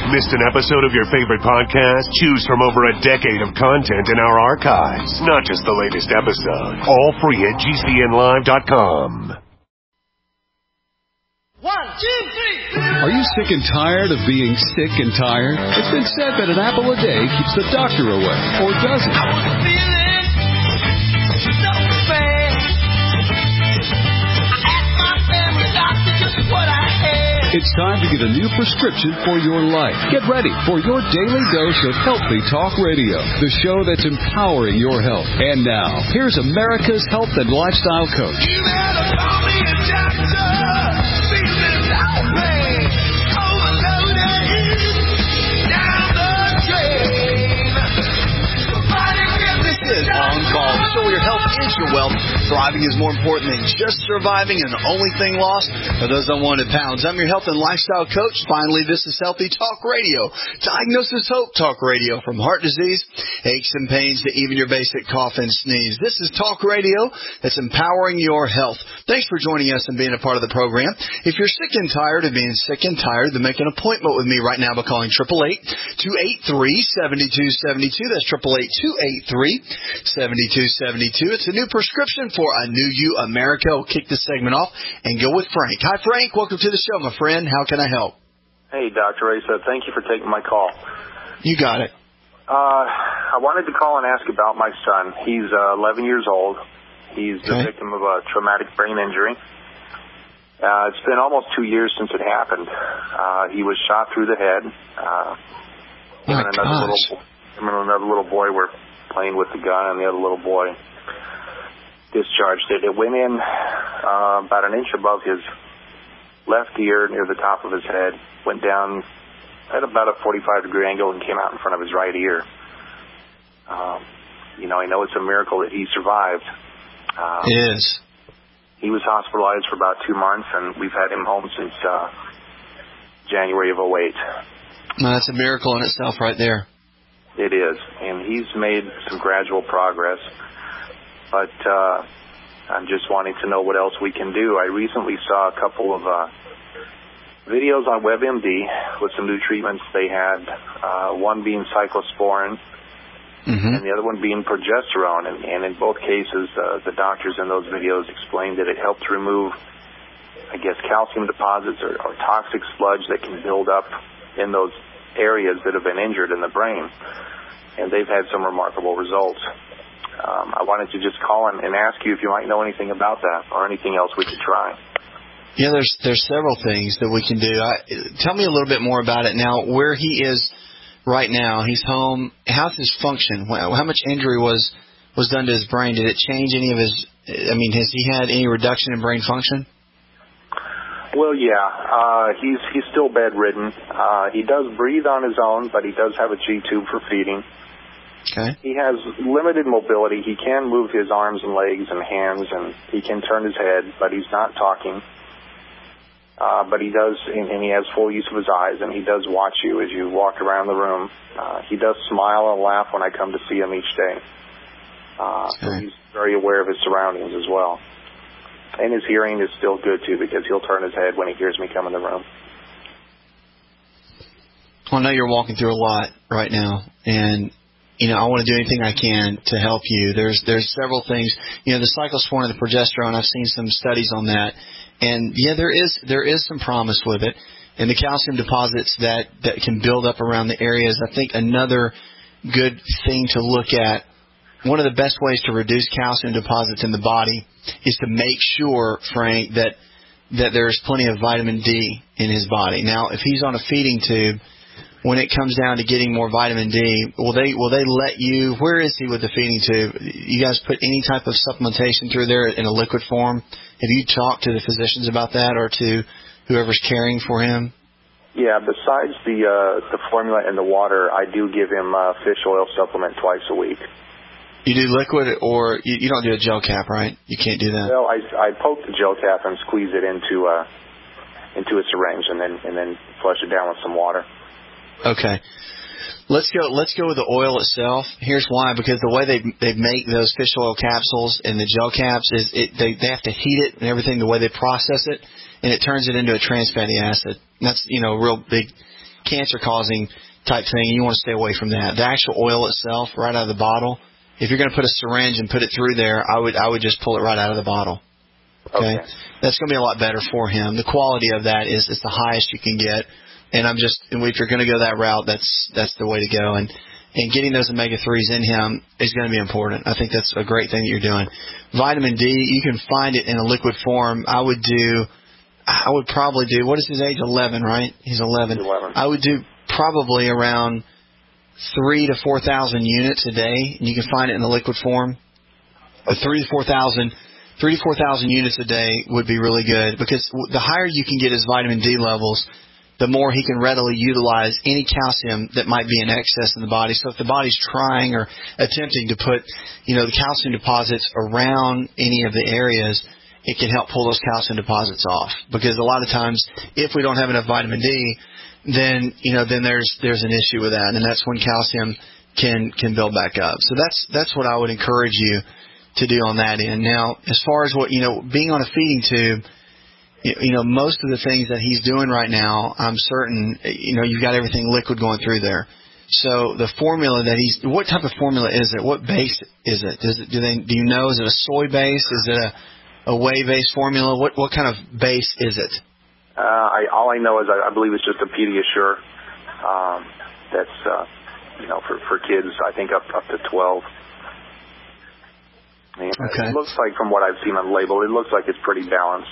Missed an episode of your favorite podcast? Choose from over a decade of content in our archives, not just the latest episode. All free at GCNlive.com. 1, 2, 3. Are you sick and tired of being sick and tired? It's been said that an apple a day keeps the doctor away, or does it? I was feeling so bad. I asked my family doctor just what I had. It's time to get a new prescription for your life. Get ready for your daily dose of Healthy Talk Radio, the show that's empowering your health. And now, here's America's health and lifestyle coach. You better call me a doctor. Feeling so bad. Overloaded. Down the drain. Somebody give me This is On Call. The show where your health is your wealth. Thriving is more important than just surviving, and the only thing lost are those unwanted pounds. I'm your health and lifestyle coach. Finally, this is Healthy Talk Radio. Diagnosis Hope Talk Radio. From heart disease, aches and pains, to even your basic cough and sneeze. This is Talk Radio that's empowering your health. Thanks for joining us and being a part of the program. If you're sick and tired of being sick and tired, then make an appointment with me right now by calling 888-283-7272. That's 888-283-7272. It's a new prescription for a new you, America. We'll kick this segment off and go with Frank. Hi, Frank. Welcome to the show, my friend. How can I help? Hey, Dr. Asa. Thank you for taking my call. You got it. I wanted to call and ask about my son. He's 11 years old. He's the victim of a traumatic brain injury. It's been almost 2 years since it happened. He was shot through the head. Him and another little boy were playing with the gun, and the other little boy discharged it. It went in about an inch above his left ear near the top of his head, went down at about a 45-degree angle and came out in front of his right ear. I know it's a miracle that he survived. It is. He was hospitalized for about 2 months, and we've had him home since January of 2008. No, that's a miracle in itself right there. It is, and he's made some gradual progress. But I'm just wanting to know what else we can do. I recently saw a couple of videos on WebMD with some new treatments they had, one being cyclosporin and the other one being progesterone. And in both cases, the doctors in those videos explained that it helped remove, calcium deposits or toxic sludge that can build up in those areas that have been injured in the brain. And they've had some remarkable results. I wanted to just call and ask you if you might know anything about that or anything else we could try. Yeah, there's several things that we can do. Tell me a little bit more about it now. Where he is right now, he's home. How's his function? How much injury was done to his brain? Did it change any of his? Has he had any reduction in brain function? Well, yeah. He's still bedridden. He does breathe on his own, but he does have a G-tube for feeding. Okay. He has limited mobility. He can move his arms and legs and hands, and he can turn his head, but he's not talking. But he does, and he has full use of his eyes, and he does watch you as you walk around the room. He does smile and laugh when I come to see him each day. So he's very aware of his surroundings as well. And his hearing is still good, too, because he'll turn his head when he hears me come in the room. Well, I know you're walking through a lot right now, and I want to do anything I can to help you. There's several things. The cyclosporin and the progesterone, I've seen some studies on that. And, there is some promise with it. And the calcium deposits that can build up around the areas, I think another good thing to look at, one of the best ways to reduce calcium deposits in the body is to make sure, Frank, that there's plenty of vitamin D in his body. Now, if he's on a feeding tube, when it comes down to getting more vitamin D, will they let you? Where is he with the feeding tube? You guys put any type of supplementation through there in a liquid form? Have you talked to the physicians about that, or to whoever's caring for him? Yeah. Besides the formula and the water, I do give him fish oil supplement twice a week. You do liquid, or you don't do a gel cap, right? You can't do that. Well, I poke the gel cap and squeeze it into a syringe, and then flush it down with some water. Okay. Let's go with the oil itself. Here's why: because the way they make those fish oil capsules and the gel caps is they have to heat it and everything. The way they process it, and it turns it into a trans fatty acid. That's real big cancer-causing type thing, and you want to stay away from that. The actual oil itself, right out of the bottle, if you're going to put a syringe and put it through there, I would just pull it right out of the bottle. Okay? That's going to be a lot better for him. The quality of that is the highest you can get, and if you're going to go that route, that's the way to go. And getting those omega-3s in him is going to be important. I think that's a great thing that you're doing. Vitamin D, you can find it in a liquid form. I would probably do, what is his age? 11, right? He's 11. 11. I would do probably around 3,000 to 4,000 units a day, and you can find it in the liquid form. 3,000 to 4,000 units a day would be really good, because the higher you can get his vitamin D levels, the more he can readily utilize any calcium that might be in excess in the body. So if the body's trying or attempting to put, the calcium deposits around any of the areas, it can help pull those calcium deposits off. Because a lot of times, if we don't have enough vitamin D, then there's an issue with that, and that's when calcium can build back up. So that's what I would encourage you to do on that end. Now, as far as being on a feeding tube, most of the things that he's doing right now, I'm certain, you've got everything liquid going through there. So the formula that what type of formula is it? What base is it? Do you know? Is it a soy base? Is it a whey-based formula? What kind of base is it? All I know is I believe it's just a Pediasure. That's for kids, I think up to 12. And okay. It looks like, from what I've seen on the label, it looks like it's pretty balanced.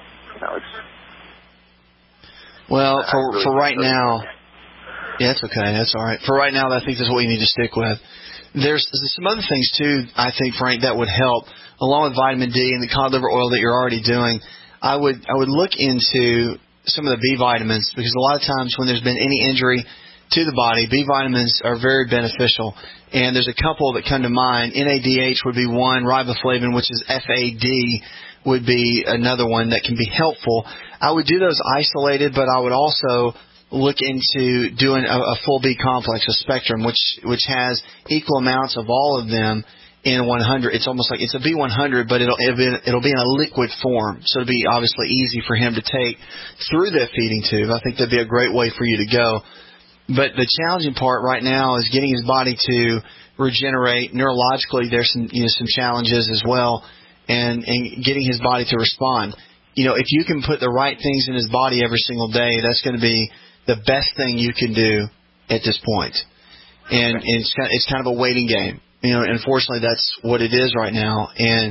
Well, for right now, yeah, that's okay. That's all right. For right now, I think that's what you need to stick with. There's some other things too, I think, Frank, that would help, along with vitamin D and the cod liver oil that you're already doing. I would look into some of the B vitamins, because a lot of times when there's been any injury to the body, B vitamins are very beneficial. And there's a couple that come to mind. NADH would be one. Riboflavin, which is FAD, would be another one that can be helpful. I would do those isolated, but I would also look into doing a full B complex, a spectrum, which has equal amounts of all of them in 100. It's almost like it's a B100, but it'll be in a liquid form, so it'll be obviously easy for him to take through that feeding tube. I think that'd be a great way for you to go. But the challenging part right now is getting his body to regenerate. Neurologically, there's some challenges as well, and getting his body to respond. If you can put the right things in his body every single day, that's going to be the best thing you can do at this point. And it's kind of a waiting game. Unfortunately, that's what it is right now. And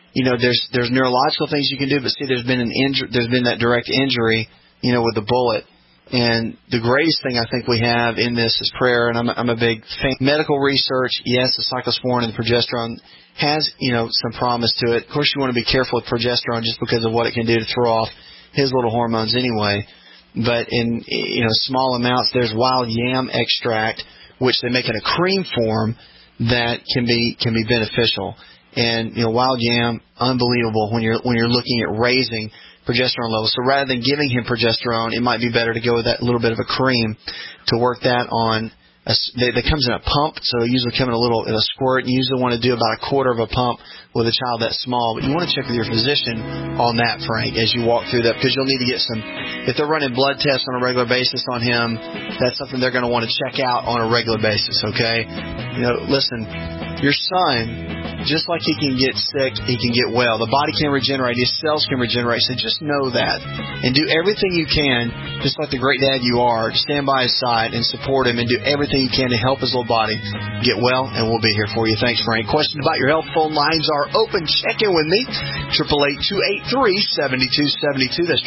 there's neurological things you can do, but see, there's been that direct injury, with the bullet. And the greatest thing I think we have in this is prayer, and I'm a big fan. Medical research, yes, the cyclosporin and the progesterone has, some promise to it. Of course, you want to be careful with progesterone just because of what it can do to throw off his little hormones anyway. But in, small amounts, there's wild yam extract, which they make in a cream form, that can be beneficial. And, wild yam, unbelievable when you're looking at raising progesterone levels. So rather than giving him progesterone, it might be better to go with that little bit of a cream to work that on. That comes in a pump, so it usually comes in a squirt. You usually want to do about a quarter of a pump with a child that small, but you want to check with your physician on that, Frank, as you walk through that, because you'll need to get if they're running blood tests on a regular basis on him, that's something they're going to want to check out on a regular basis, okay? Listen, your son, just like he can get sick, he can get well. The body can regenerate. His cells can regenerate. So just know that. And do everything you can, just like the great dad you are, stand by his side and support him and do everything you can to help his little body get well, and we'll be here for you. Thanks, Frank. Questions about your health, phone lines are open. Check in with me. 888-283-7272. That's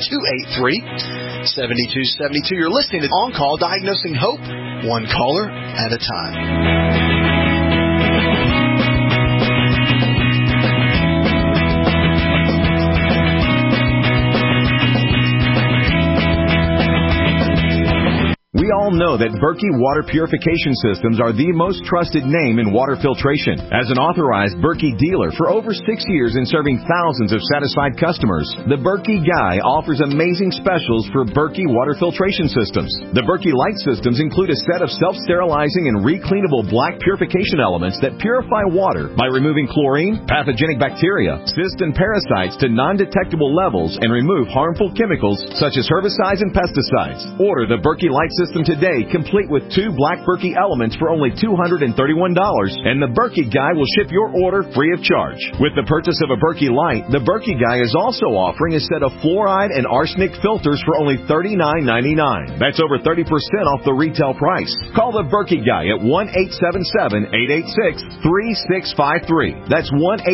888-283-7272. You're listening to On Call, Diagnosing Hope, one caller at a time. We We all know that Berkey Water Purification Systems are the most trusted name in water filtration. As an authorized Berkey dealer for over 6 years and serving thousands of satisfied customers, the Berkey Guy offers amazing specials for Berkey water filtration systems. The Berkey Light systems include a set of self-sterilizing and recleanable black purification elements that purify water by removing chlorine, pathogenic bacteria, cysts, and parasites to non-detectable levels and remove harmful chemicals such as herbicides and pesticides. Order the Berkey Light system today, complete with 2 black Berkey elements for only $231, and the Berkey Guy will ship your order free of charge. With the purchase of a Berkey Light, the Berkey Guy is also offering a set of fluoride and arsenic filters for only $39.99. That's over 30% off the retail price. Call the Berkey Guy at 1-877-886-3653. That's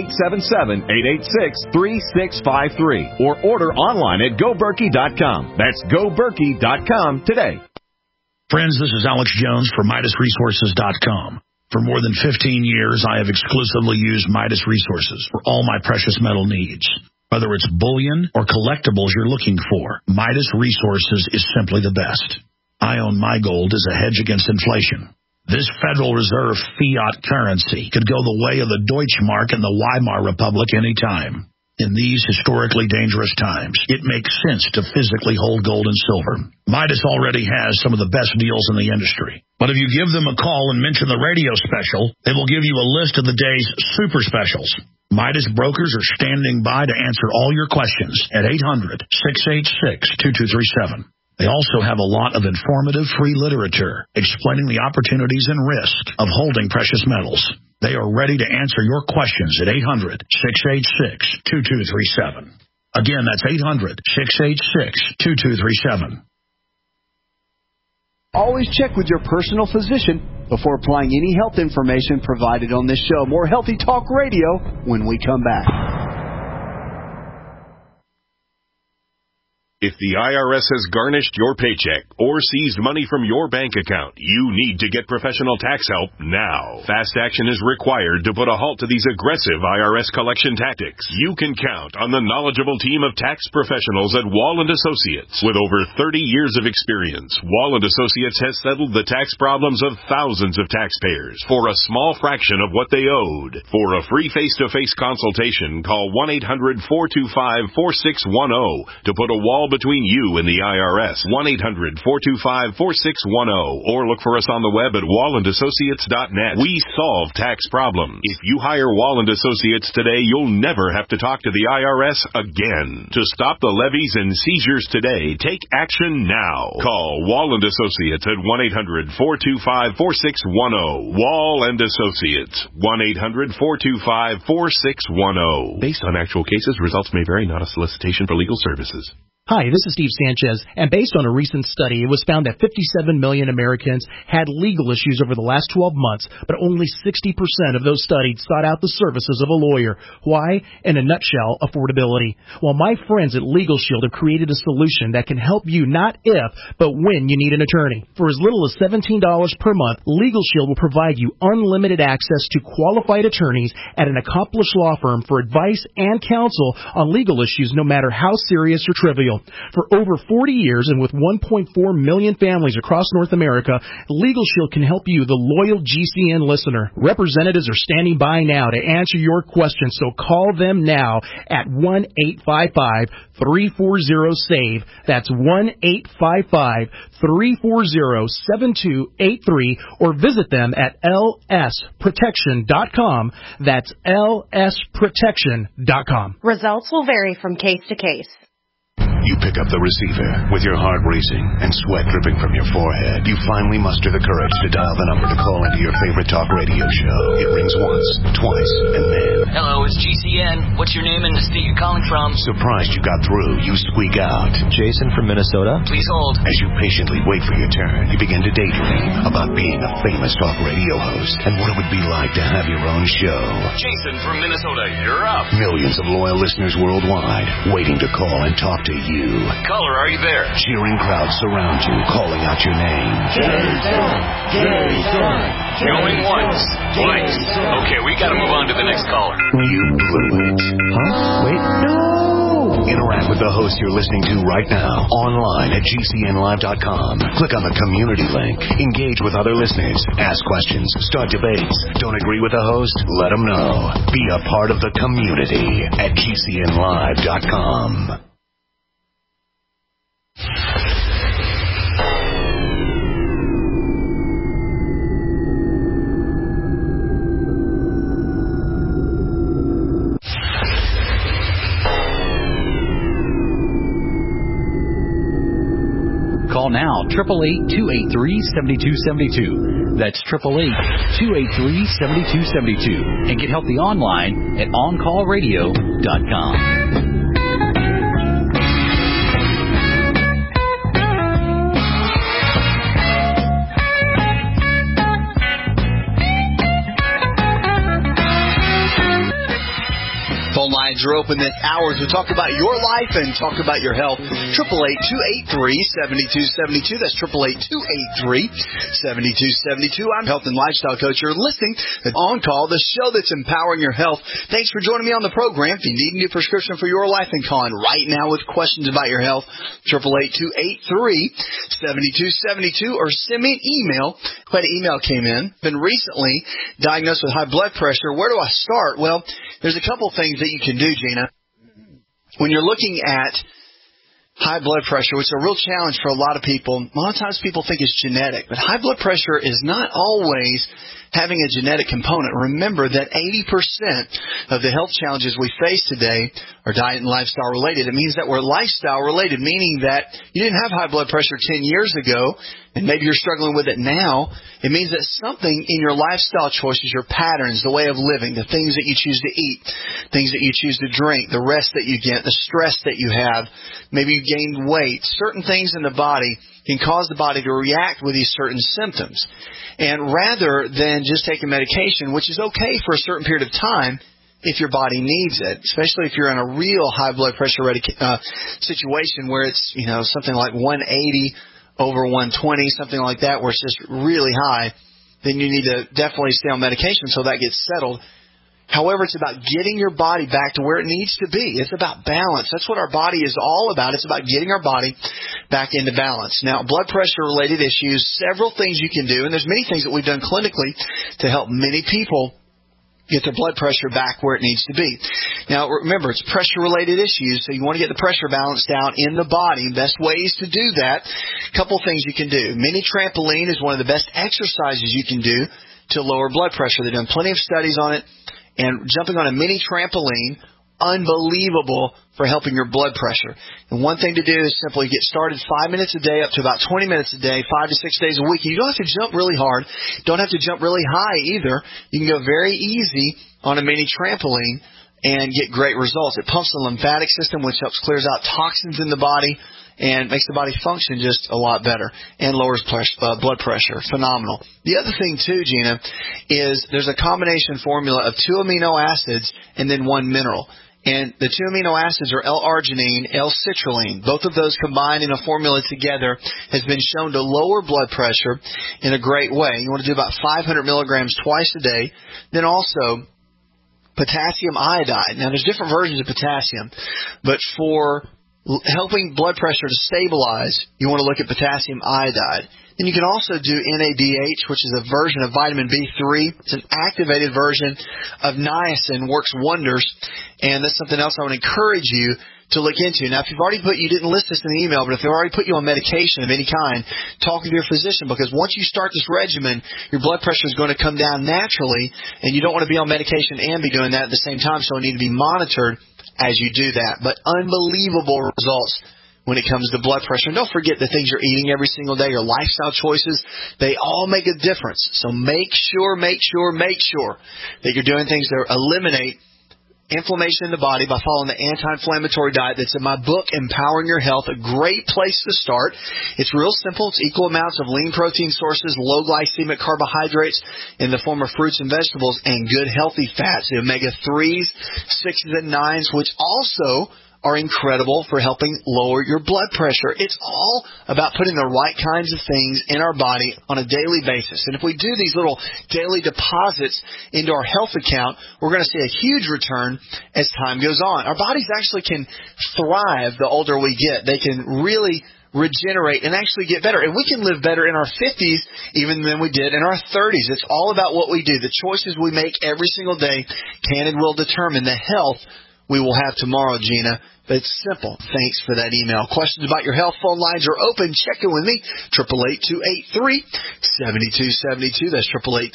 1-877-886-3653. Or order online at GoBerkey.com. That's GoBerkey.com today. Friends, this is Alex Jones for MidasResources.com. For more than 15 years, I have exclusively used Midas Resources for all my precious metal needs. Whether it's bullion or collectibles you're looking for, Midas Resources is simply the best. I own my gold as a hedge against inflation. This Federal Reserve fiat currency could go the way of the Deutschmark and the Weimar Republic any time. In these historically dangerous times, it makes sense to physically hold gold and silver. Midas already has some of the best deals in the industry. But if you give them a call and mention the radio special, they will give you a list of the day's super specials. Midas brokers are standing by to answer all your questions at 800-686-2237. They also have a lot of informative free literature explaining the opportunities and risk of holding precious metals. They are ready to answer your questions at 800-686-2237. Again, that's 800-686-2237. Always check with your personal physician before applying any health information provided on this show. More Healthy Talk Radio when we come back. If the IRS has garnished your paycheck or seized money from your bank account, you need to get professional tax help now. Fast action is required to put a halt to these aggressive IRS collection tactics. You can count on the knowledgeable team of tax professionals at Wall & Associates. With over 30 years of experience, Wall & Associates has settled the tax problems of thousands of taxpayers for a small fraction of what they owed. For a free face-to-face consultation, call 1-800-425-4610 to put a wall between you and the IRS. 1-800-425-4610 or look for us on the web at wallandassociates.net. We solve tax problems. If you hire Wall & Associates today, you'll never have to talk to the IRS again. To stop the levies and seizures today, take action now. Call Wall & Associates at 1-800-425-4610. Wall & Associates. 1-800-425-4610. Based on actual cases, results may vary, not a solicitation for legal services. Hi, this is Steve Sanchez, and based on a recent study, it was found that 57 million Americans had legal issues over the last 12 months, but only 60% of those studied sought out the services of a lawyer. Why? In a nutshell, affordability. Well, my friends at Legal Shield have created a solution that can help you not if, but when you need an attorney. For as little as $17 per month, Legal Shield will provide you unlimited access to qualified attorneys at an accomplished law firm for advice and counsel on legal issues, no matter how serious or trivial. For over 40 years and with 1.4 million families across North America, Legal Shield can help you, the loyal GCN listener. Representatives are standing by now to answer your questions, so call them now at 1-855-340-SAVE. That's 1-855-340-7283, or visit them at lsprotection.com. That's lsprotection.com. Results will vary from case to case. You pick up the receiver with your heart racing and sweat dripping from your forehead. You finally muster the courage to dial the number to call into your favorite talk radio show. It rings once, twice, and then... Hello, it's GCN. What's your name and the state you're calling from? Surprised you got through, you squeak out. Jason from Minnesota. Please hold. As you patiently wait for your turn, you begin to daydream about being a famous talk radio host and what it would be like to have your own show. Jason from Minnesota, you're up. Millions of loyal listeners worldwide waiting to call and talk to you. Caller, are you there? Cheering crowds surround you, calling out your name. Jason! Jason! Going once, twice. Okay, we gotta move on to the next caller. You blew it. Huh? Wait. No! Interact with the host you're listening to right now online at GCNlive.com. Click on the community link. Engage with other listeners. Ask questions. Start debates. Don't agree with the host? Let them know. Be a part of the community at GCNlive.com. Call now, 888-283-7272. That's 888-283-7272. And get healthy online at OnCallRadio.com. Phone lines are open this hour to talk about your life and talk about your health. 888-283-7272. That's 888-283-7272. I'm health and lifestyle coach. You're listening to On Call, the show that's empowering your health. Thanks for joining me on the program. If you need a new prescription for your life, then call in right now with questions about your health. 888-283-7272 or send me an email. Quite an email came in. Been recently diagnosed with high blood pressure. Where do I start? Well, there's a couple things that you can do, Gina. When you're looking at high blood pressure, which is a real challenge for a lot of people, a lot of times people think it's genetic, but high blood pressure is not always having a genetic component. Remember that 80% of the health challenges we face today are diet and lifestyle related. It means that we're lifestyle related, meaning that you didn't have high blood pressure 10 years ago, and maybe you're struggling with it now. It means that something in your lifestyle choices, your patterns, the way of living, the things that you choose to eat, things that you choose to drink, the rest that you get, the stress that you have, maybe you gained weight, certain things in the body can cause the body to react with these certain symptoms. And rather than just taking medication, which is okay for a certain period of time, if your body needs it, especially if you're in a real high blood pressure situation where it's, something like 180 over 120, something like that, where it's just really high, then you need to definitely stay on medication until that gets settled. However, it's about getting your body back to where it needs to be. It's about balance. That's what our body is all about. It's about getting our body back into balance. Now, blood pressure-related issues, several things you can do, and there's many things that we've done clinically to help many people get their blood pressure back where it needs to be. Now, remember, it's pressure-related issues, so you want to get the pressure balanced out in the body. Best ways to do that, a couple things you can do. Mini trampoline is one of the best exercises you can do to lower blood pressure. They've done plenty of studies on it. And jumping on a mini trampoline, unbelievable for helping your blood pressure. And one thing to do is simply get started 5 minutes a day up to about 20 minutes a day, 5 to 6 days a week. You don't have to jump really hard. Don't have to jump really high either. You can go very easy on a mini trampoline and get great results. It pumps the lymphatic system, which helps clears out toxins in the body and makes the body function just a lot better and lowers blood pressure. Phenomenal. The other thing, too, Gina, is there's a combination formula of 2 amino acids and then 1 mineral. And the 2 amino acids are L-arginine, L-citrulline. Both of those combined in a formula together has been shown to lower blood pressure in a great way. You want to do about 500 milligrams twice a day. Then also potassium iodide. Now, there's different versions of potassium, but for helping blood pressure to stabilize, you want to look at potassium iodide. Then you can also do NADH, which is a version of vitamin B3. It's an activated version of niacin, works wonders, and that's something else I would encourage you to look into. Now, if you've already you didn't list this in the email, but if they've already put you on medication of any kind, talk with your physician, because once you start this regimen, your blood pressure is going to come down naturally, and you don't want to be on medication and be doing that at the same time, so it needs to be monitored as you do that. But unbelievable results when it comes to blood pressure. And don't forget the things you're eating every single day, your lifestyle choices, they all make a difference. So make sure that you're doing things that eliminate inflammation in the body by following the anti-inflammatory diet that's in my book, Empowering Your Health. A great place to start. It's real simple. It's equal amounts of lean protein sources, low glycemic carbohydrates in the form of fruits and vegetables, and good healthy fats, the omega-3s, 6s, and 9s, which also are incredible for helping lower your blood pressure. It's all about putting the right kinds of things in our body on a daily basis. And if we do these little daily deposits into our health account, we're going to see a huge return as time goes on. Our bodies actually can thrive the older we get. They can really regenerate and actually get better. And we can live better in our 50s even than we did in our 30s. It's all about what we do. The choices we make every single day can and will determine the health we will have tomorrow, Gina. But it's simple. Thanks for that email. Questions about your health, phone lines are open. Check in with me. 888-283-7272. That's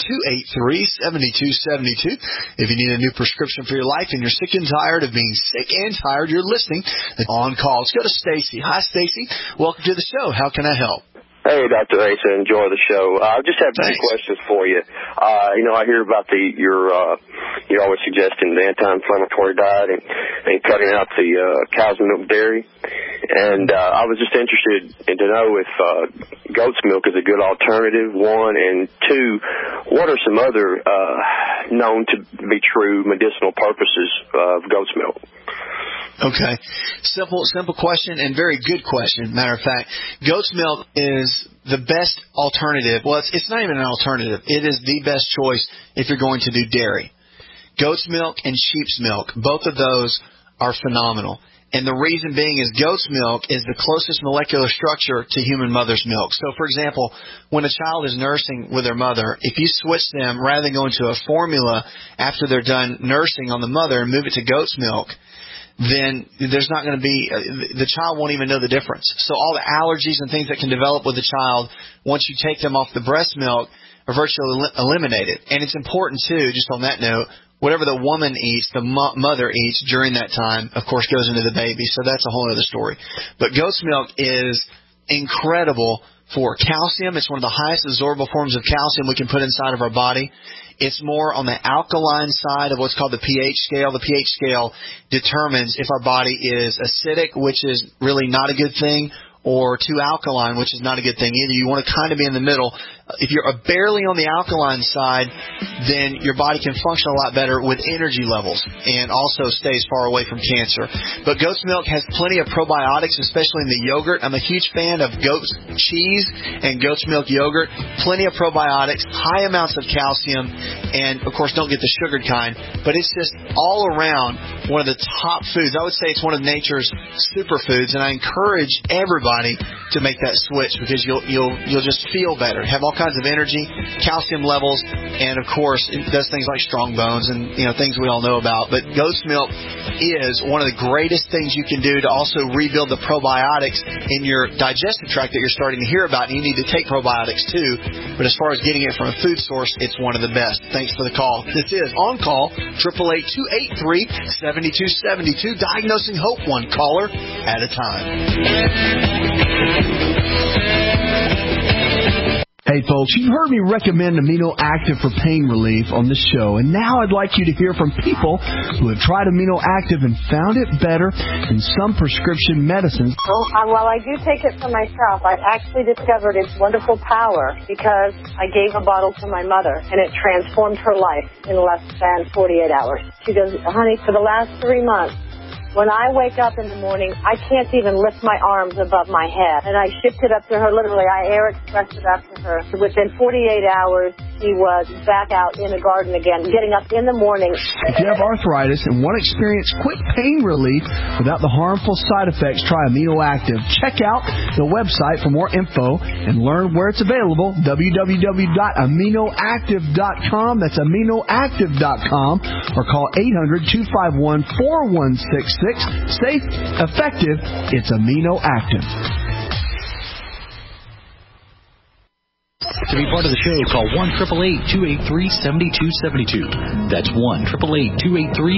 888-283-7272. If you need a new prescription for your life and you're sick and tired of being sick and tired, you're listening On Call. Let's go to Stacy. Hi, Stacy. Welcome to the show. How can I help? Hey, Dr. Asa, enjoy the show. I just have two questions for you. I hear about you're always suggesting the anti-inflammatory diet and cutting out the cow's milk dairy. And I was just interested to know if goat's milk is a good alternative, one, and two, what are some other known to be true medicinal purposes of goat's milk? Okay. Simple question and very good question. Matter of fact, goat's milk is the best alternative. Well, it's not even an alternative. It is the best choice if you're going to do dairy. Goat's milk and sheep's milk, both of those are phenomenal. And the reason being is goat's milk is the closest molecular structure to human mother's milk. So, for example, when a child is nursing with their mother, if you switch them rather than going to a formula after they're done nursing on the mother and move it to goat's milk, then there's not going to be, the child won't even know the difference. So all the allergies and things that can develop with the child once you take them off the breast milk are virtually eliminated. And it's important, too, just on that note, whatever the woman eats, the mother eats during that time, of course, goes into the baby. So that's a whole other story. But goat's milk is incredible for calcium. It's one of the highest absorbable forms of calcium we can put inside of our body. It's more on the alkaline side of what's called the pH scale. The pH scale determines if our body is acidic, which is really not a good thing, or too alkaline, which is not a good thing either. You want to kind of be in the middle. If you're barely on the alkaline side, then your body can function a lot better with energy levels and also stays far away from cancer. But goat's milk has plenty of probiotics, especially in the yogurt. I'm a huge fan of goat's cheese and goat's milk yogurt. Plenty of probiotics, high amounts of calcium, and, of course, don't get the sugared kind. But it's just all around one of the top foods. I would say it's one of nature's superfoods, and I encourage everybody to make that switch because you'll just feel better, have all kinds of energy, calcium levels, and of course it does things like strong bones and things we all know about. But goat's milk is one of the greatest things you can do to also rebuild the probiotics in your digestive tract that you're starting to hear about. And you need to take probiotics too. But as far as getting it from a food source, it's one of the best. Thanks for the call. This is On Call, 888-283-7272, diagnosing hope, one caller at a time. Hey folks, you've heard me recommend Amino Active for pain relief on this show, and now I'd like you to hear from people who have tried Amino Active and found it better than some prescription medicines. Well, I do take it for myself. I've actually discovered its wonderful power because I gave a bottle to my mother, and it transformed her life in less than 48 hours. She goes, honey, for the last 3 months, when I wake up in the morning, I can't even lift my arms above my head. And I shipped it up to her, literally. I air expressed it up to her. Within 48 hours, she was back out in the garden again, getting up in the morning. If you have arthritis and want to experience quick pain relief without the harmful side effects, try Amino Active. Check out the website for more info and learn where it's available, www.aminoactive.com. That's aminoactive.com, or call 800-251-4166. Safe, effective, it's Amino Active. To be part of the show, call 1-888-283-7272. That's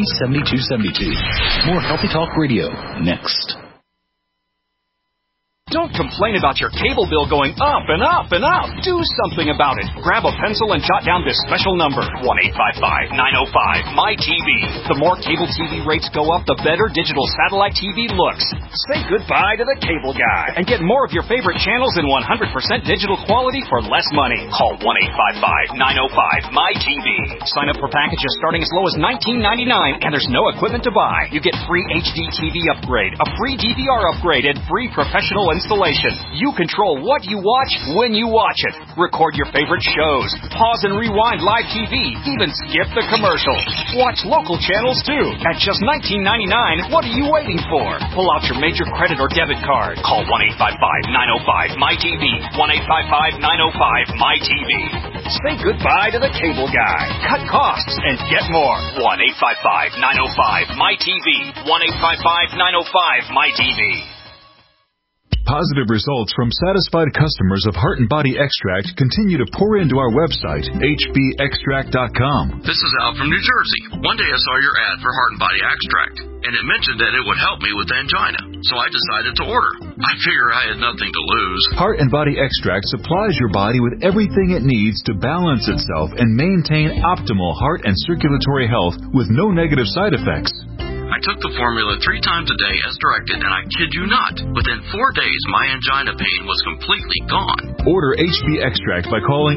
1-888-283-7272. More Healthy Talk Radio next. Don't complain about your cable bill going up and up and up. Do something about it. Grab a pencil and jot down this special number, 1-855-905-MY-TV. The more cable TV rates go up, the better digital satellite TV looks. Say goodbye to the cable guy and get more of your favorite channels in 100% digital quality for less money. Call 1-855-905-MY-TV. Sign up for packages starting as low as $19.99, and there's no equipment to buy. You get free HD TV upgrade, a free DVR upgrade, and free professional installation. You control what you watch when you watch it. Record your favorite shows. Pause and rewind live TV. Even skip the commercials. Watch local channels too. At just $19.99, what are you waiting for? Pull out your major credit or debit card. Call 1-855-905-MY-TV. 1-855-905-MY-TV. Say goodbye to the cable guy. Cut costs and get more. 1-855-905-MY-TV. 1-855-905-MY-TV. Positive results from satisfied customers of Heart and Body Extract continue to pour into our website, hbextract.com. This is Al from New Jersey. One day I saw your ad for Heart and Body Extract, and it mentioned that it would help me with angina, so I decided to order. I figure I had nothing to lose. Heart and Body Extract supplies your body with everything it needs to balance itself and maintain optimal heart and circulatory health with no negative side effects. I took the formula 3 times a day as directed, and I kid you not, within 4 days my angina pain was completely gone. Order HB Extract by calling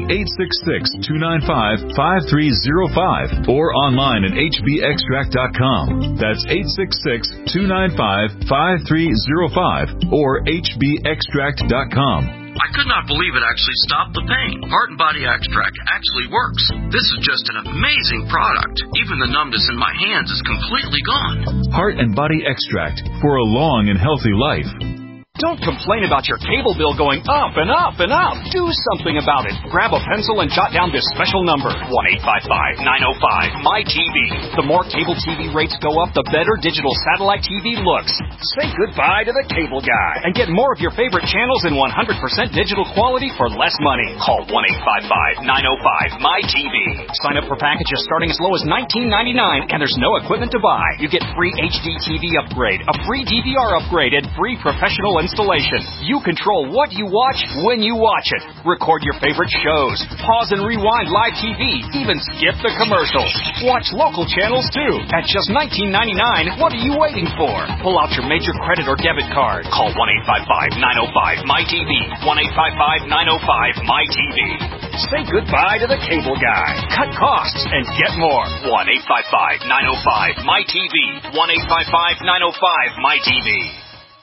866-295-5305 or online at hbextract.com. That's 866-295-5305 or hbextract.com. I could not believe it actually stopped the pain. Heart and Body Extract actually works. This is just an amazing product. Even the numbness in my hands is completely gone. Heart and Body Extract for a long and healthy life. Don't complain about your cable bill going up and up and up. Do something about it. Grab a pencil and jot down this special number, 1-855-905-MY-TV. The more cable TV rates go up, the better digital satellite TV looks. Say goodbye to the cable guy and get more of your favorite channels in 100% digital quality for less money. Call 1-855-905-MY-TV. Sign up for packages starting as low as $19.99, and there's no equipment to buy. You get free HD TV upgrade, a free DVR upgrade, and free professional installation. You control what you watch when you watch it. Record your favorite shows. Pause and rewind live TV. Even skip the commercials. Watch local channels too. At just $19.99, what are you waiting for? Pull out your major credit or debit card. Call 1-855-905-MY-TV. 1-855-905-MY-TV. Say goodbye to the cable guy. Cut costs and get more. 1-855-905-MY-TV. 1-855-905-MY-TV.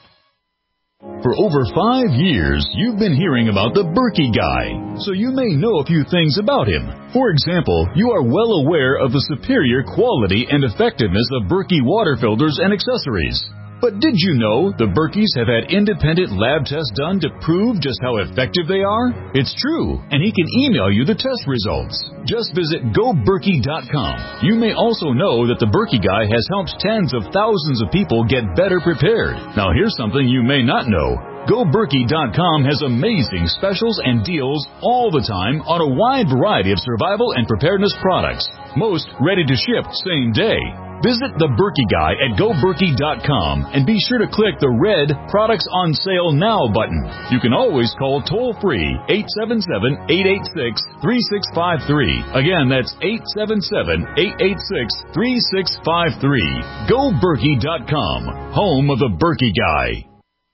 For over 5 years, you've been hearing about the Berkey Guy, so you may know a few things about him. For example, you are well aware of the superior quality and effectiveness of Berkey water filters and accessories. But did you know the Berkeys have had independent lab tests done to prove just how effective they are? It's true, and he can email you the test results. Just visit GoBerkey.com. You may also know that the Berkey Guy has helped tens of thousands of people get better prepared. Now here's something you may not know. GoBerkey.com has amazing specials and deals all the time on a wide variety of survival and preparedness products. Most ready to ship same day. Visit the Berkey Guy at GoBerkey.com and be sure to click the red Products on Sale Now button. You can always call toll-free 877-886-3653. Again, that's 877-886-3653. GoBerkey.com, home of the Berkey Guy.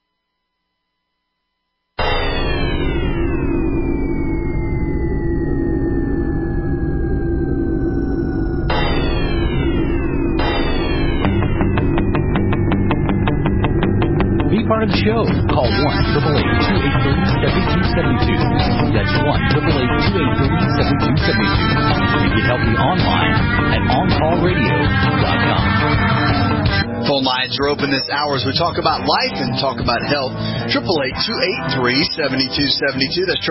Part of the show. Call 1-888-283-7272. That's 1-888-283-7272. You can help me online at OnCallRadio.com. Phone lines are open this hour as we talk about life and talk about health. 888-283-7272. That's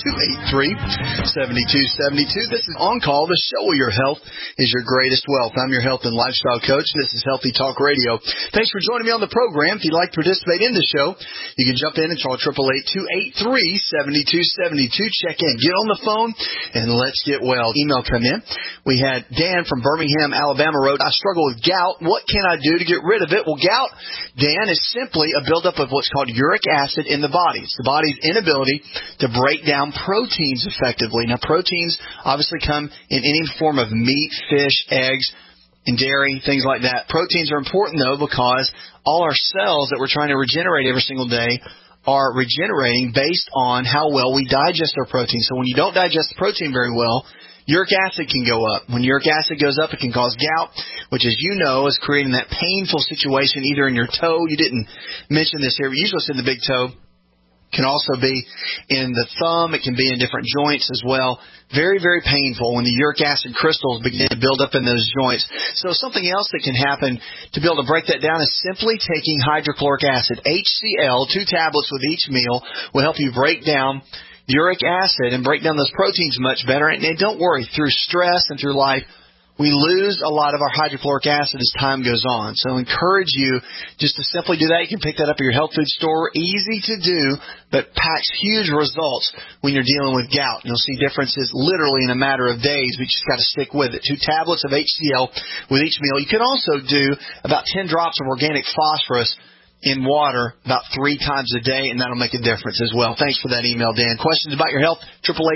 888-283-7272. This is On Call, the show where your health is your greatest wealth. I'm your health and lifestyle coach. This is Healthy Talk Radio. Thanks for joining me on the program. If you'd like to participate in the show, you can jump in and call 888-283-7272. Check in. Get on the phone and let's get well. Email come in. We had Dan from Birmingham, Alabama wrote, I struggle with gout. What can I do to get rid of it. Well, gout, Dan, is simply a buildup of what's called uric acid in the body. It's the body's inability to break down proteins effectively. Now, proteins obviously come in any form of meat, fish, eggs, and dairy, things like that. Proteins are important, though, because all our cells that we're trying to regenerate every single day are regenerating based on how well we digest our protein. So when you don't digest the protein very well, uric acid can go up. When uric acid goes up, it can cause gout, which, as you know, is creating that painful situation either in your toe. You didn't mention this here, but usually it's in the big toe. It can also be in the thumb. It can be in different joints as well. Very, very painful when the uric acid crystals begin to build up in those joints. So something else that can happen to be able to break that down is simply taking hydrochloric acid. HCl, 2 tablets with each meal, will help you break down uric acid and break down those proteins much better. And don't worry, through stress and through life, we lose a lot of our hydrochloric acid as time goes on. So I encourage you just to simply do that. You can pick that up at your health food store. Easy to do, but packs huge results when you're dealing with gout. You'll see differences literally in a matter of days, but you just got to stick with it. 2 tablets of HCl with each meal. You can also do about 10 drops of organic phosphorus in water about 3 times a day, and that'll make a difference as well. Thanks for that email, Dan. Questions about your health?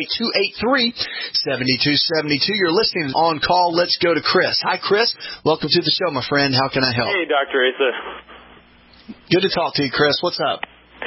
888-283-7272. You're listening On Call. Let's go to Chris. Hi, Chris. Welcome to the show, my friend. How can I help? Hey, Dr. Asa. Good to talk to you, Chris. What's up?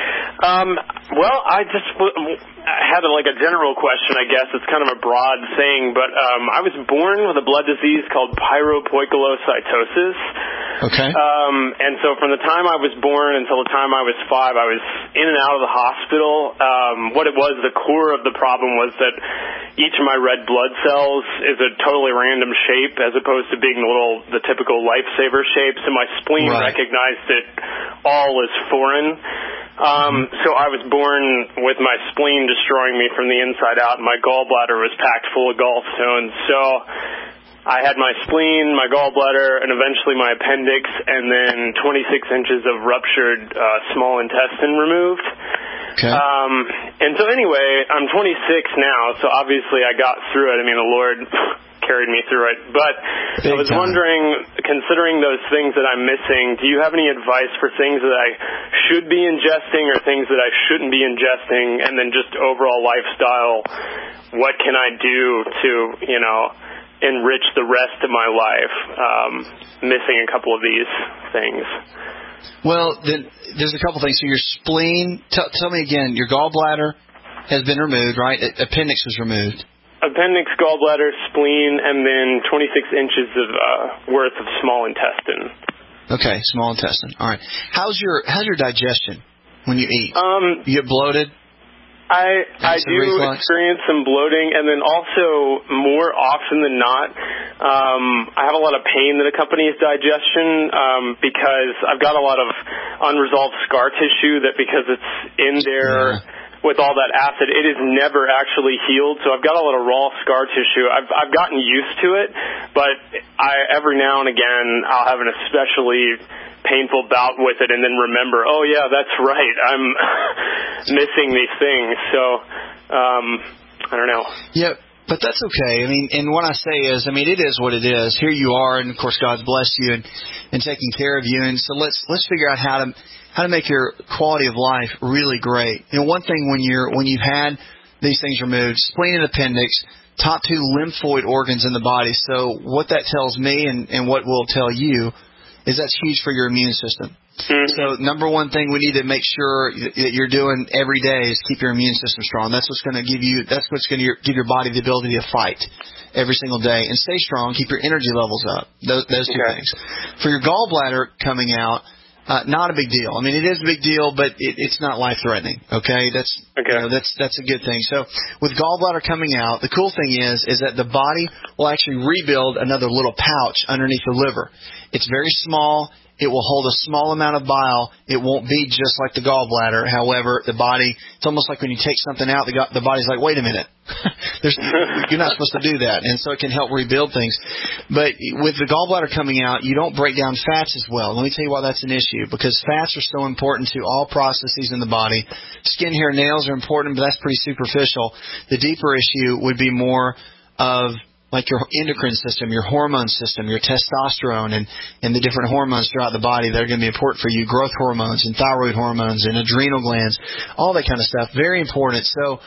Well, I had a general question, I guess. It's kind of a broad thing, but I was born with a blood disease called pyropoikilocytosis. Okay. And so from the time I was born until the time I was 5, I was in and out of the hospital. What it was, the core of the problem was that each of my red blood cells is a totally random shape as opposed to being the typical lifesaver shapes, and my spleen recognized it all as foreign. So I was born with my spleen destroying me from the inside out, and my gallbladder was packed full of gallstones. So I had my spleen, my gallbladder, and eventually my appendix, and then 26 inches of ruptured small intestine removed. Okay. And so anyway, I'm 26 now, so obviously I got through it. I mean, the Lord carried me through it. But I was wondering, considering those things that I'm missing, do you have any advice for things that I should be ingesting or things that I shouldn't be ingesting? And then just overall lifestyle, what can I do to, enrich the rest of my life, missing a couple of these things? Well, then there's a couple things. So your spleen, tell me again, your gallbladder has been removed, right? Appendix was removed. Appendix, gallbladder, spleen, and then 26 inches of worth of small intestine. Okay, small intestine. All right. How's your digestion when you eat? You get bloated? I do experience some bloating, and then also more often than not, I have a lot of pain that accompanies digestion because I've got a lot of unresolved scar tissue that because it's in there. Yeah. With all that acid, it is never actually healed, so I've got a lot of raw scar tissue. I've gotten used to it, but every now and again I'll have an especially painful bout with it and then remember, oh yeah, that's right, I'm missing these things. So I don't know. Yeah, but that's okay. I mean, and what I say is, it is what it is. Here you are, and of course God's blessed you and taking care of you, and so let's figure out how to make your quality of life really great. One thing when you've had these things removed, spleen and appendix, top 2 lymphoid organs in the body. So what that tells me and what will tell you is that's huge for your immune system. Mm-hmm. So number one thing we need to make sure that you're doing every day is keep your immune system strong. That's what's going to give your body the ability to fight every single day and stay strong. Keep your energy levels up. Those 2 things. For your gallbladder coming out, not a big deal. It is a big deal, but it's not life-threatening. Okay, that's a good thing. So with gallbladder coming out, the cool thing is that the body will actually rebuild another little pouch underneath the liver. It's very small. It will hold a small amount of bile. It won't be just like the gallbladder. However, the body, it's almost like when you take something out, the body's like, wait a minute. You're not supposed to do that. And so it can help rebuild things. But with the gallbladder coming out, you don't break down fats as well. Let me tell you why that's an issue. Because fats are so important to all processes in the body. Skin, hair, nails are important, but that's pretty superficial. The deeper issue would be more of like your endocrine system, your hormone system, your testosterone, and the different hormones throughout the body that are going to be important for you, growth hormones and thyroid hormones and adrenal glands, all that kind of stuff, very important. So,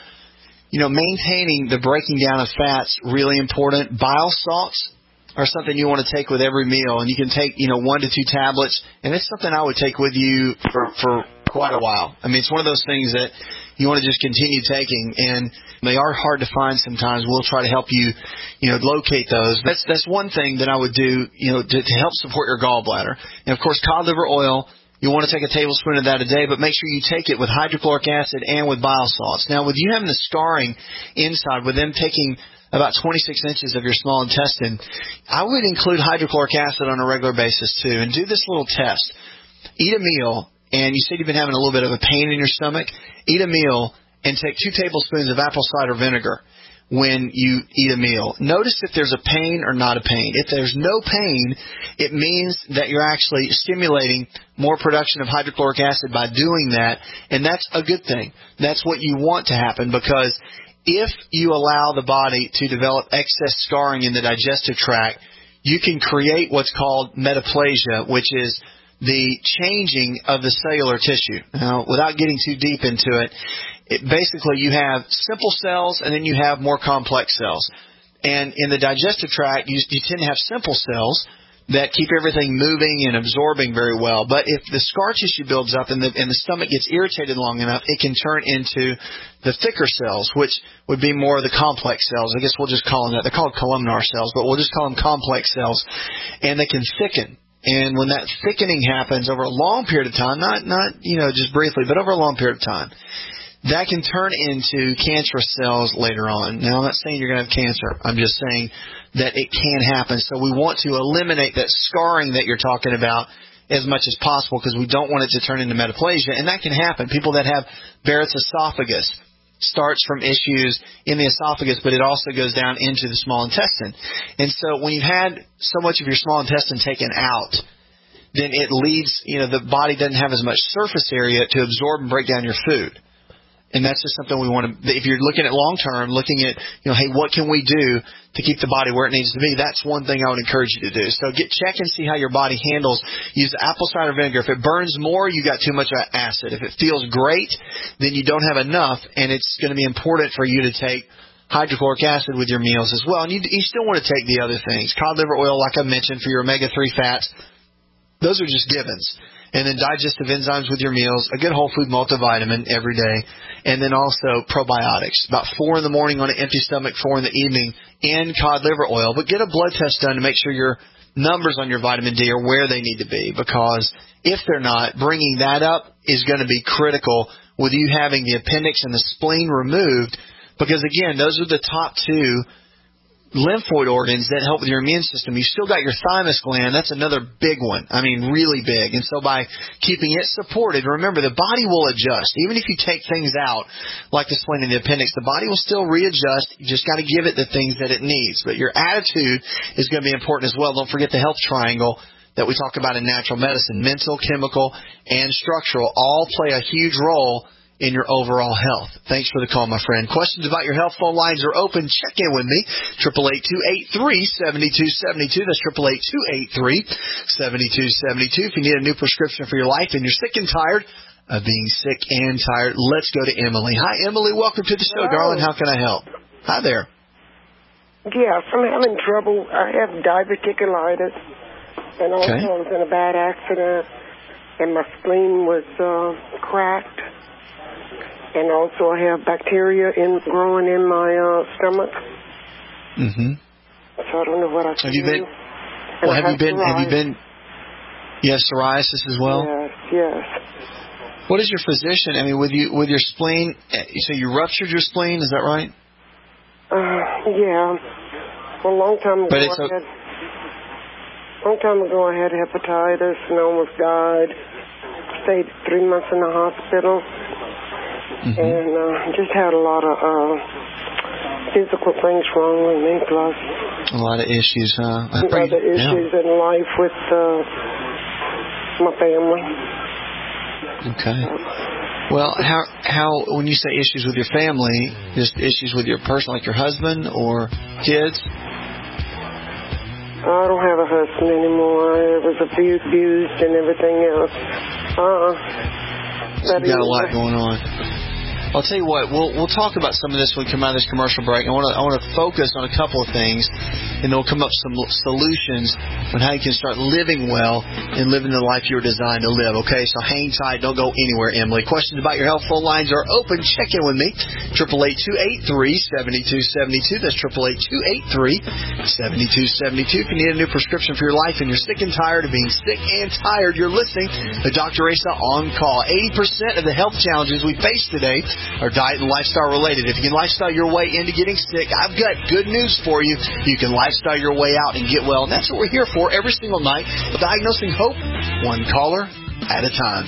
maintaining the breaking down of fats, really important. Bile salts are something you want to take with every meal, and you can take, 1 to 2 tablets, and it's something I would take with you for quite a while. I mean, it's one of those things that you want to just continue taking, and they are hard to find sometimes. We'll try to help you, locate those. That's one thing that I would do, to help support your gallbladder. And, of course, cod liver oil, you want to take a tablespoon of that a day, but make sure you take it with hydrochloric acid and with bile salts. Now, with you having the scarring inside, with them taking about 26 inches of your small intestine, I would include hydrochloric acid on a regular basis, too, and do this little test. Eat a meal. And you said you've been having a little bit of a pain in your stomach, eat a meal and take 2 tablespoons of apple cider vinegar when you eat a meal. Notice if there's a pain or not a pain. If there's no pain, it means that you're actually stimulating more production of hydrochloric acid by doing that, and that's a good thing. That's what you want to happen, because if you allow the body to develop excess scarring in the digestive tract, you can create what's called metaplasia, which is the changing of the cellular tissue. Now, without getting too deep into it, basically you have simple cells and then you have more complex cells. And in the digestive tract, you tend to have simple cells that keep everything moving and absorbing very well. But if the scar tissue builds up and the stomach gets irritated long enough, it can turn into the thicker cells, which would be more of the complex cells. I guess we'll just call them that. They're called columnar cells, but we'll just call them complex cells. And they can thicken. And when that thickening happens over a long period of time, not just briefly, but over a long period of time, that can turn into cancerous cells later on. Now, I'm not saying you're going to have cancer. I'm just saying that it can happen. So we want to eliminate that scarring that you're talking about as much as possible, because we don't want it to turn into metaplasia. And that can happen. People that have Barrett's esophagus starts from issues in the esophagus, but it also goes down into the small intestine. And so when you've had so much of your small intestine taken out, then it leads, the body doesn't have as much surface area to absorb and break down your food. And that's just something we want to, if you're looking at long term, looking at, hey, what can we do to keep the body where it needs to be? That's one thing I would encourage you to do. So check and see how your body handles. Use apple cider vinegar. If it burns more, you got too much acid. If it feels great, then you don't have enough, and it's going to be important for you to take hydrochloric acid with your meals as well. And you still want to take the other things. Cod liver oil, like I mentioned, for your omega-3 fats. Those are just givens. And then digestive enzymes with your meals, a good whole food multivitamin every day, and then also probiotics. About 4 in the morning on an empty stomach, 4 in the evening, and cod liver oil. But get a blood test done to make sure your numbers on your vitamin D are where they need to be, because if they're not, bringing that up is going to be critical with you having the appendix and the spleen removed, because, again, those are the top 2 lymphoid organs that help with your immune system. You still got your thymus gland. That's another big one. I mean, really big. And so by keeping it supported, remember, the body will adjust. Even if you take things out, like the spleen and the appendix, the body will still readjust. You just got to give it the things that it needs. But your attitude is going to be important as well. Don't forget the health triangle that we talk about in natural medicine. Mental, chemical, and structural all play a huge role in your overall health. Thanks for the call, my friend. Questions about your health, phone lines are open. Check in with me. 888-283-7272. That's 888-283-7272. If you need a new prescription for your life and you're sick and tired of being sick and tired, let's go to Emily. Hi, Emily. Welcome to the show, darling. How can I help? Hi there. Yes, I'm having trouble. I have diverticulitis, and also I was in a bad accident, and my spleen was cracked. And also I have bacteria growing in my stomach. Mm-hmm. So I don't know what I can do. Have you been, you have psoriasis as well? Yes. What is your physician, with your spleen, so you ruptured your spleen, is that right? Yeah. Well, a long time ago I had hepatitis and almost died. Stayed 3 months in the hospital. Mm-hmm. And just had a lot of physical things wrong with me, plus a lot of issues, huh? Other issues in life with my family. Okay. Well, how when you say issues with your family, just issues with your person, like your husband or kids? I don't have a husband anymore. I was abused and everything else. You got a lot going on. I'll tell you what, we'll talk about some of this when we come out of this commercial break. I want to focus on a couple of things, and there'll come up some solutions on how you can start living well and living the life you're designed to live. Okay, so hang tight. Don't go anywhere, Emily. Questions about your health, phone lines are open. Check in with me. 888-283-7272. That's 888-283-7272. If you need a new prescription for your life and you're sick and tired of being sick and tired, you're listening to Dr. Asa on Call. 80% of the health challenges we face today are diet and lifestyle related. If you can lifestyle your way into getting sick, I've got good news for you. You can lifestyle your way out and get well. And that's what we're here for every single night, diagnosing hope, one caller at a time.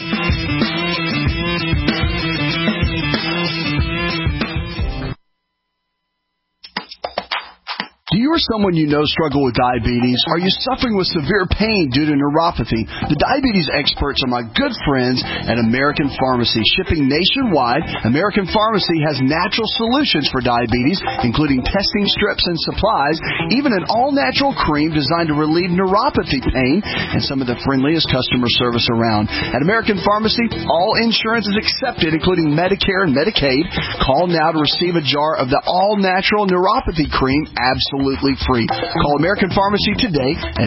Do you or someone you know struggle with diabetes? Are you suffering with severe pain due to neuropathy? The diabetes experts are my good friends at American Pharmacy. Shipping nationwide, American Pharmacy has natural solutions for diabetes, including testing strips and supplies, even an all-natural cream designed to relieve neuropathy pain, and some of the friendliest customer service around. At American Pharmacy, all insurance is accepted, including Medicare and Medicaid. Call now to receive a jar of the all-natural neuropathy cream absolutely free. Call American Pharmacy today at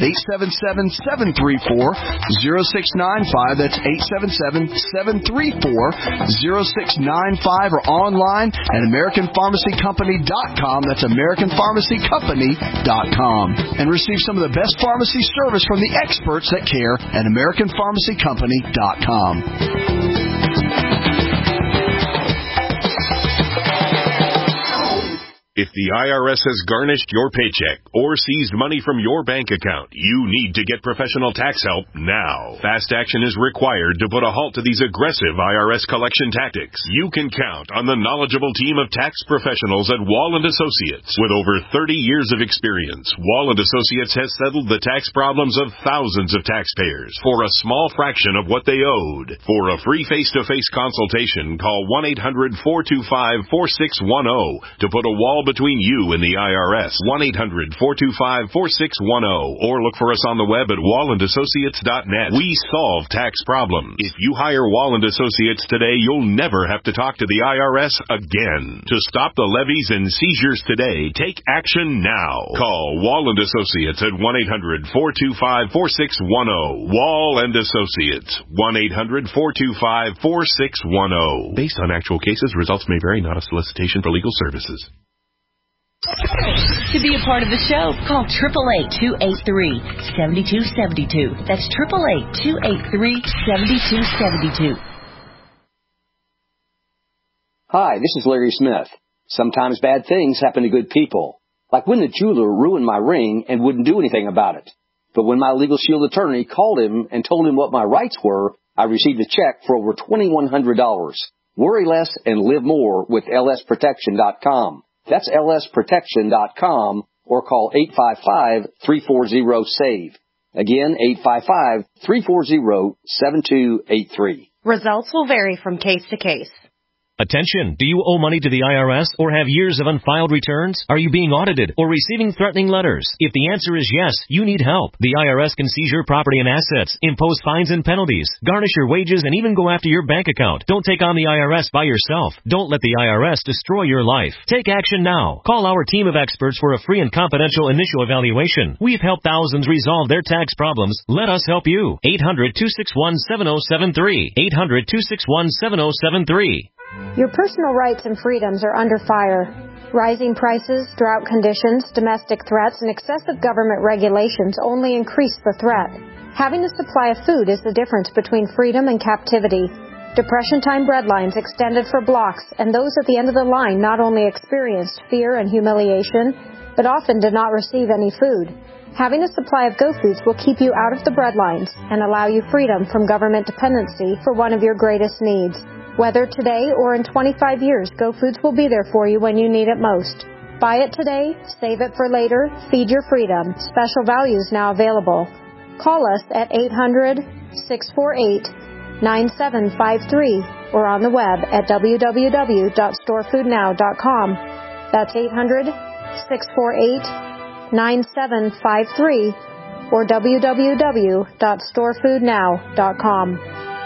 877-734-0695. That's 877-734-0695, or online at AmericanPharmacyCompany.com. That's AmericanPharmacyCompany.com. And receive some of the best pharmacy service from the experts that care at AmericanPharmacyCompany.com. If the IRS has garnished your paycheck or seized money from your bank account, you need to get professional tax help now. Fast action is required to put a halt to these aggressive IRS collection tactics. You can count on the knowledgeable team of tax professionals at Wall & Associates. With over 30 years of experience, Wall & Associates has settled the tax problems of thousands of taxpayers for a small fraction of what they owed. For a free face-to-face consultation, call 1-800-425-4610 to put a wall between you and the IRS. 1-800-425-4610, or look for us on the web at wallandassociates.net. We solve tax problems. If you hire Wall & Associates today, you'll never have to talk to the IRS again. To stop the levies and seizures today, take action now. Call Wall & Associates at 1-800-425-4610. Wall & Associates. 1-800-425-4610. Based on actual cases, results may vary, not a solicitation for legal services. To be a part of the show, call 888-283-7272. That's 888-283-7272. Hi, this is Larry Smith. Sometimes bad things happen to good people. Like when the jeweler ruined my ring and wouldn't do anything about it. But when my Legal Shield attorney called him and told him what my rights were, I received a check for over $2,100. Worry less and live more with lsprotection.com. That's lsprotection.com, or call 855-340-SAVE. Again, 855-340-7283. Results will vary from case to case. Attention! Do you owe money to the IRS or have years of unfiled returns? Are you being audited or receiving threatening letters? If the answer is yes, you need help. The IRS can seize your property and assets, impose fines and penalties, garnish your wages, and even go after your bank account. Don't take on the IRS by yourself. Don't let the IRS destroy your life. Take action now. Call our team of experts for a free and confidential initial evaluation. We've helped thousands resolve their tax problems. Let us help you. 800-261-7073. 800-261-7073. Your personal rights and freedoms are under fire. Rising prices, drought conditions, domestic threats, and excessive government regulations only increase the threat. Having a supply of food is the difference between freedom and captivity. Depression-time breadlines extended for blocks, and those at the end of the line not only experienced fear and humiliation, but often did not receive any food. Having a supply of Go Foods will keep you out of the breadlines and allow you freedom from government dependency for one of your greatest needs. Whether today or in 25 years, Go Foods will be there for you when you need it most. Buy it today, save it for later, feed your freedom. Special values now available. Call us at 800-648-9753 or on the web at www.storefoodnow.com. That's 800-648-9753. 888-978-9753 or www.storefoodnow.com.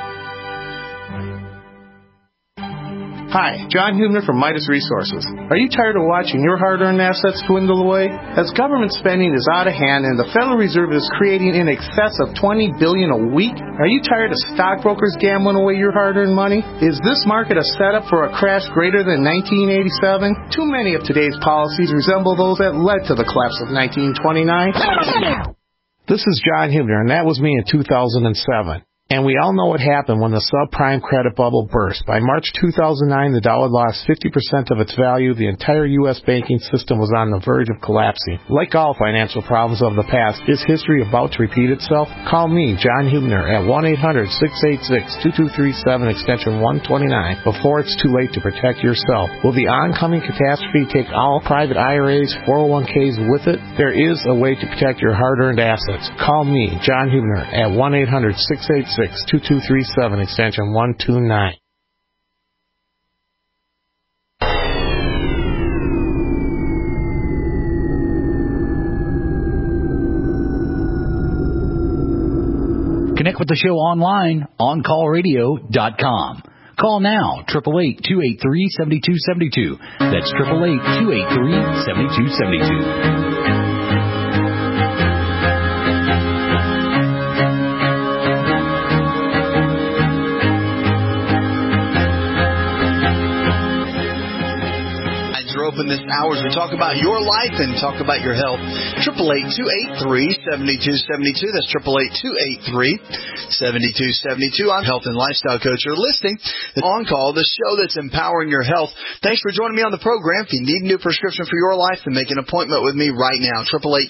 Hi, John Hubner from Midas Resources. Are you tired of watching your hard-earned assets dwindle away? As government spending is out of hand and the Federal Reserve is creating in excess of $20 billion a week, are you tired of stockbrokers gambling away your hard-earned money? Is this market a setup for a crash greater than 1987? Too many of today's policies resemble those that led to the collapse of 1929. This is John Hubner, and that was me in 2007. And we all know what happened when the subprime credit bubble burst. By March 2009, the dollar lost 50% of its value. The entire U.S. banking system was on the verge of collapsing. Like all financial problems of the past, is history about to repeat itself? Call me, John Hubner, at 1-800-686-2237, extension 129, before it's too late to protect yourself. Will the oncoming catastrophe take all private IRAs, 401ks with it? There is a way to protect your hard-earned assets. Call me, John Hubner, at 1-800-686-2237, extension 129. Connect with the show online, OnCallRadio.com. Call now, 888-283-7272. That's 888-283-7272. Open this hour as we talk about your life and talk about your health. 888-283-7272. That's 888-283-7272. I'm health and lifestyle coach. You're listening to On Call, the show that's empowering your health. Thanks for joining me on the program. If you need a new prescription for your life, then make an appointment with me right now.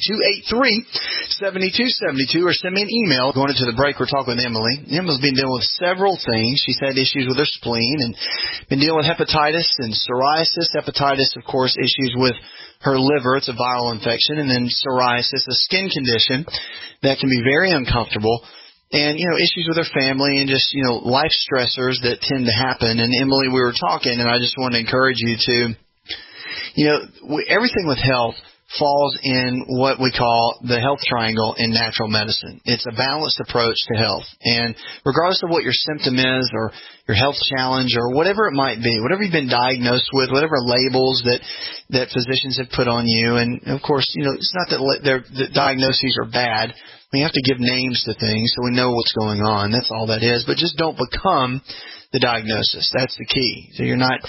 888-283-7272 or send me an email. Going into the break, we're talking with Emily. Emily's been dealing with several things. She's had issues with her spleen and been dealing with hepatitis and psoriasis. Hepatitis, of course, issues with her liver. It's a viral infection. And then psoriasis, a skin condition that can be very uncomfortable. And, issues with her family and just, life stressors that tend to happen. And Emily, we were talking, and I just want to encourage you to, everything with health falls in what we call the health triangle in natural medicine. It's a balanced approach to health. And regardless of what your symptom is or your health challenge or whatever it might be, whatever you've been diagnosed with, whatever labels that physicians have put on you, and of course, it's not that the diagnoses are bad. We have to give names to things so we know what's going on. That's all that is. But just don't become the diagnosis. That's the key. So you're not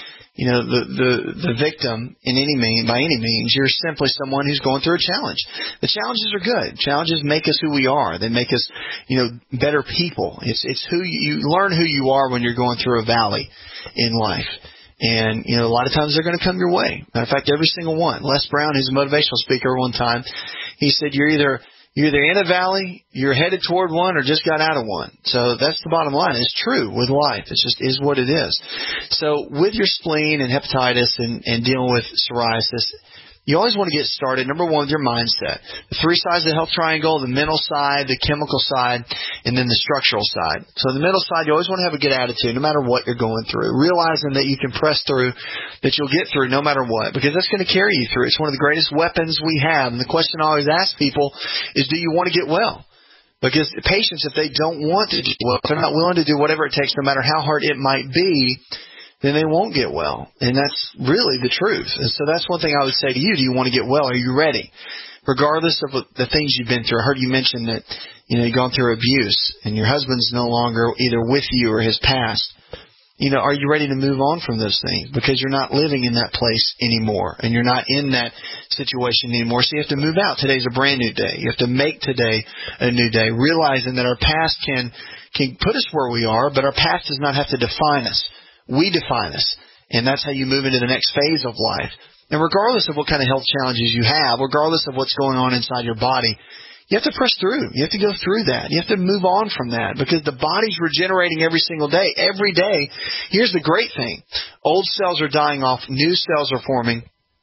the victim by any means. You're simply someone who's going through a challenge. The challenges are good. Challenges make us who we are. They make us, better people. It's who you learn who you are when you're going through a valley in life. And, a lot of times they're going to come your way. Matter of fact, every single one. Les Brown, who's a motivational speaker one time, he said, you're either in a valley, you're headed toward one, or just got out of one. So that's the bottom line. It's true with life. It just is what it is. So with your spleen and hepatitis and dealing with psoriasis, you always want to get started, number one, with your mindset. The three sides of the health triangle, the mental side, the chemical side, and then the structural side. So the mental side, you always want to have a good attitude no matter what you're going through, realizing that you can press through, that you'll get through no matter what, because that's going to carry you through. It's one of the greatest weapons we have. And the question I always ask people is, do you want to get well? Because patients, if they don't want to get well, if they're not willing to do whatever it takes, no matter how hard it might be, then they won't get well. And that's really the truth. And so that's one thing I would say to you. Do you want to get well? Are you ready? Regardless of the things you've been through. I heard you mention that, you've gone through abuse and your husband's no longer either with you or has passed. Are you ready to move on from those things? Because you're not living in that place anymore and you're not in that situation anymore. So you have to move out. Today's a brand new day. You have to make today a new day, realizing that our past can put us where we are, but our past does not have to define us. We define us, and that's how you move into the next phase of life. And regardless of what kind of health challenges you have, regardless of what's going on inside your body, you have to press through. You have to go through that. You have to move on from that because the body's regenerating every single day. Every day. Here's the great thing. Old cells are dying off. New cells are forming.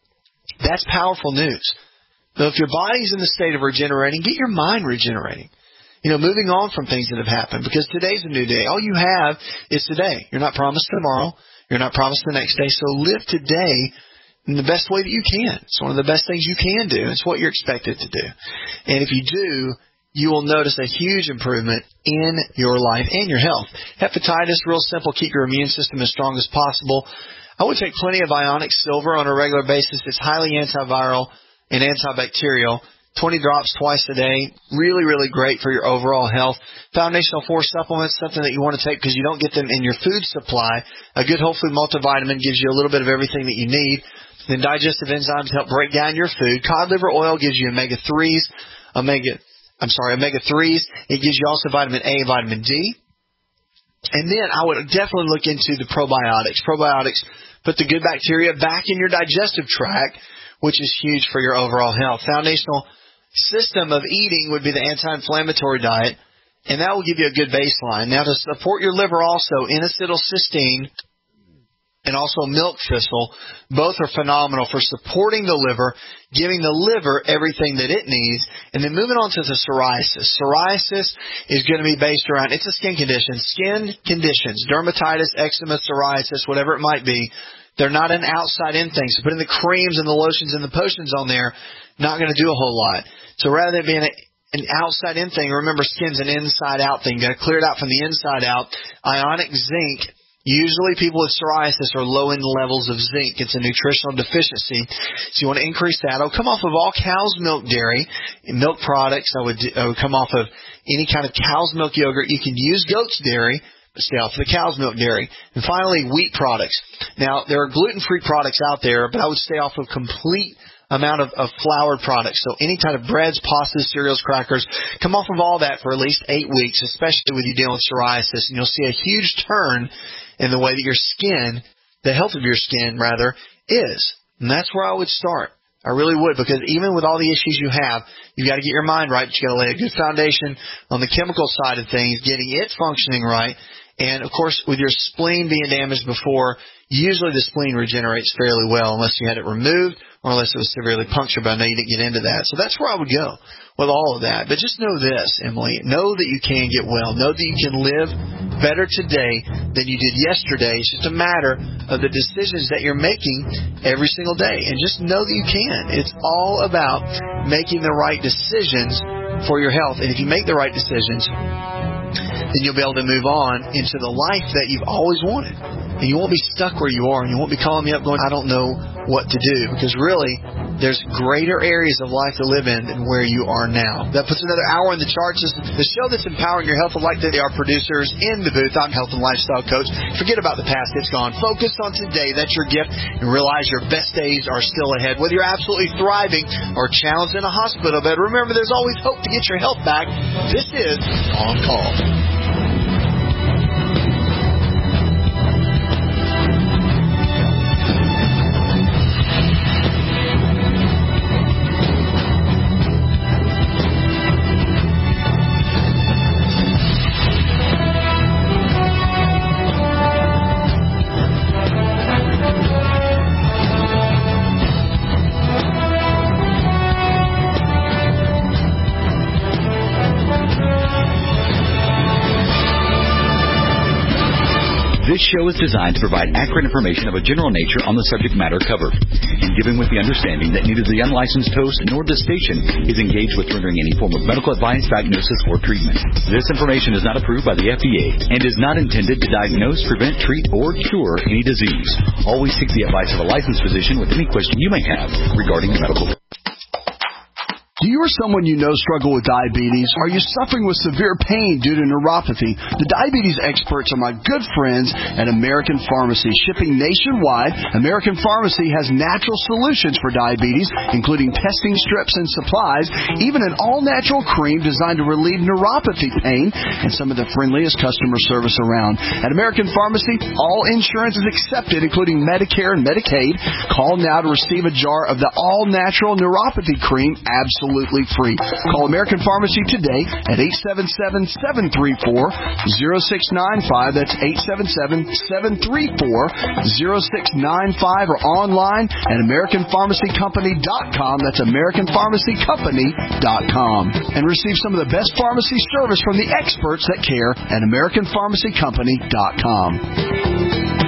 That's powerful news. So if your body's in the state of regenerating, get your mind regenerating. Moving on from things that have happened, because today's a new day. All you have is today. You're not promised tomorrow. You're not promised the next day. So live today in the best way that you can. It's one of the best things you can do. It's what you're expected to do. And if you do, you will notice a huge improvement in your life and your health. Hepatitis, real simple, keep your immune system as strong as possible. I would take plenty of Ionic Silver on a regular basis. It's highly antiviral and antibacterial. 20 drops twice a day. Really, really great for your overall health. Foundational 4 supplements, something that you want to take because you don't get them in your food supply. A good whole food multivitamin gives you a little bit of everything that you need. Then digestive enzymes help break down your food. Cod liver oil gives you omega-3s. It gives you also vitamin A and vitamin D. And then I would definitely look into the probiotics. Probiotics put the good bacteria back in your digestive tract, which is huge for your overall health. Foundational system of eating would be the anti-inflammatory diet, and that will give you a good baseline. Now, to support your liver also, N-acetylcysteine and also milk thistle, both are phenomenal for supporting the liver, giving the liver everything that it needs. And then moving on to the psoriasis. Psoriasis is going to be based around, it's a skin condition. Skin conditions, dermatitis, eczema, psoriasis, whatever it might be, they're not an outside-in thing. So putting the creams and the lotions and the potions on there, not going to do a whole lot. So rather than being an outside-in thing, remember skin's an inside-out thing. You've got to clear it out from the inside out. Ionic zinc. Usually people with psoriasis are low in levels of zinc. It's a nutritional deficiency. So you want to increase that. I would come off of all cow's milk dairy, milk products. I would come off of any kind of cow's milk yogurt. You can use goat's dairy, but stay off of the cow's milk dairy. And finally, wheat products. Now, there are gluten-free products out there, but I would stay off of complete amount of floured products. So any kind of breads, pastas, cereals, crackers, come off of all that for at least 8 weeks, especially with you dealing with psoriasis. And you'll see a huge turn in the way that your skin, the health of your skin, rather, is. And that's where I would start. I really would, because even with all the issues you have, you've got to get your mind right. You've got to lay a good foundation on the chemical side of things, getting it functioning right. And, of course, with your spleen being damaged before, usually the spleen regenerates fairly well unless you had it removed or unless it was severely punctured, but I know you didn't get into that. So that's where I would go with all of that. But just know this, Emily. Know that you can get well. Know that you can live better today than you did yesterday. It's just a matter of the decisions that you're making every single day. And just know that you can. It's all about making the right decisions for your health. And if you make the right decisions, then you'll be able to move on into the life that you've always wanted. And you won't be stuck where you are, and you won't be calling me up going, I don't know what to do. Because really, there's greater areas of life to live in than where you are now. That puts another hour in the charts. The show that's empowering your health. I'd like to thank our producers in the booth. I'm Health and Lifestyle Coach. Forget about the past. It's gone. Focus on today. That's your gift. And realize your best days are still ahead. Whether you're absolutely thriving or challenged in a hospital bed, remember there's always hope to get your health back. This is On Call. This show is designed to provide accurate information of a general nature on the subject matter covered, and given with the understanding that neither the unlicensed host nor the station is engaged with rendering any form of medical advice, diagnosis, or treatment. This information is not approved by the FDA and is not intended to diagnose, prevent, treat, or cure any disease. Always seek the advice of a licensed physician with any question you may have regarding medical. Do you or someone you know struggle with diabetes? Are you suffering with severe pain due to neuropathy? The diabetes experts are my good friends at American Pharmacy. Shipping nationwide, American Pharmacy has natural solutions for diabetes, including testing strips and supplies, even an all-natural cream designed to relieve neuropathy pain, and some of the friendliest customer service around. At American Pharmacy, all insurance is accepted, including Medicare and Medicaid. Call now to receive a jar of the all-natural neuropathy cream absolutely free. Call American Pharmacy today at 877-734-0695. That's 877-734-0695, or online at AmericanPharmacyCompany.com. That's AmericanPharmacyCompany.com. And receive some of the best pharmacy service from the experts that care at AmericanPharmacyCompany.com.